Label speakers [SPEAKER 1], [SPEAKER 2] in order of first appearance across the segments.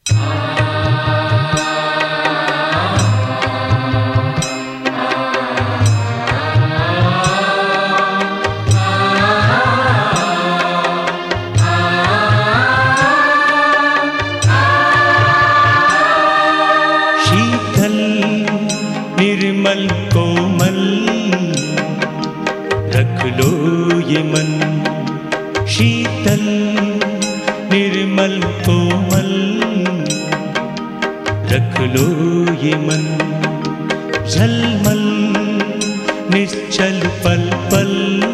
[SPEAKER 1] निर्मल कोमल रख लो ये मन, शीतल निर्मल कोमल रख लो ये मन, झलमल निश्चल पल पल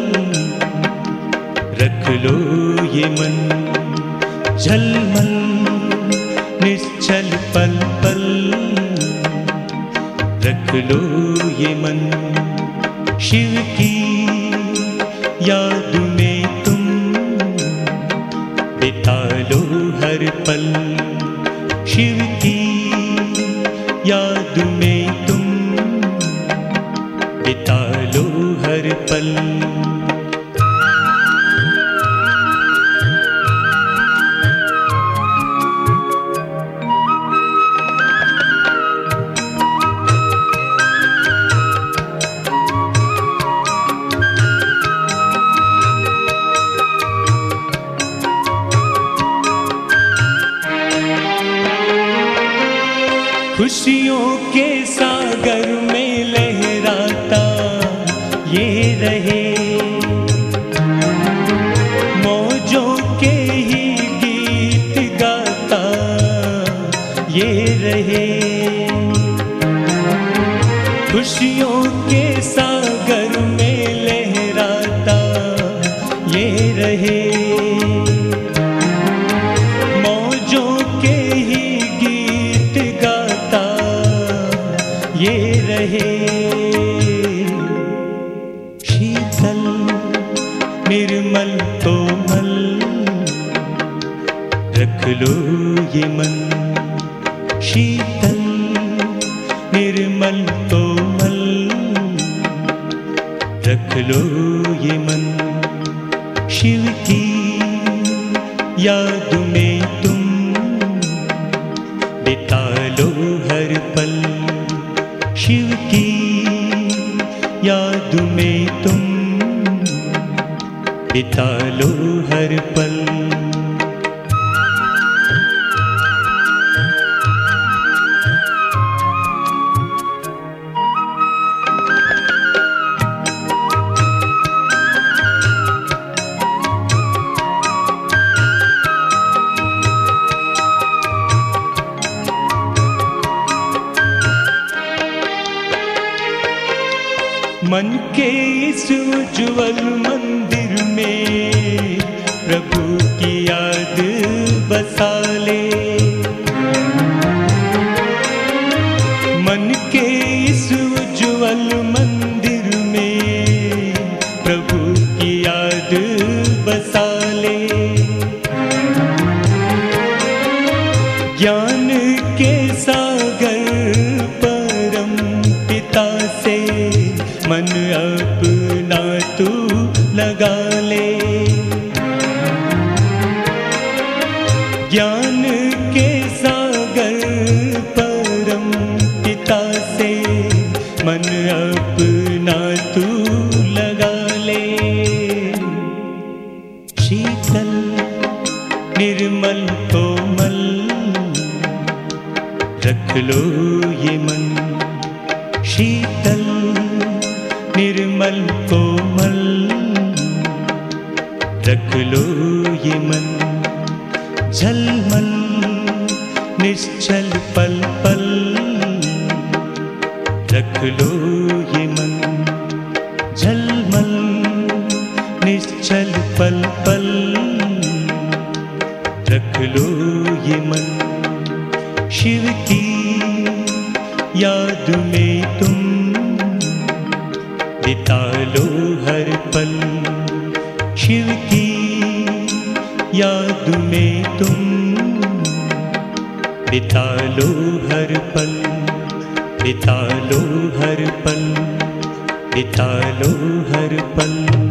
[SPEAKER 1] रख लो ये मन, झलमल निश्चल पल पल रख लो ये मन। शिव की याद में तुम बिता लो हर पल, शिव की याद में तुम बिता लो हर पल। खुशियों के सागर में लहराता ये रहे, मौजों के ही गीत गाता ये रहे। खुशियों के सागर में लहराता ये रहे, ये रहे। शीतल निर्मल कोमल रख लो ये मन, शीतल निर्मल कोमल रख लो ये मन। शिव की याद में तुम बिता लो हर पल, शिव की याद में तुम बिता लो हर पल। मन के इस उज्ज्वल मंदिर में प्रभु की याद बसा ले, मन के इस उज्ज्वल मंदिर में प्रभु की याद बसा ले। ज्ञान के सागर परम पिता से मन अपना तू लगा ले, ज्ञान के सागर परम पिता से मन अपना तू लगा ले। शीतल निर्मल कोमल रख लो ये मन, शीतल निर्मल कोमल रख लो ये मन, झलमल निश्चल पल पल रख लो ये मन, झलमल निश्चल पल पल रख लो ये मन। शिव की याद में तुम बिता लो हर पल, शिव की याद में तुम बिता लो हर पल, बिता लो हर पल, बिता लो हर पल।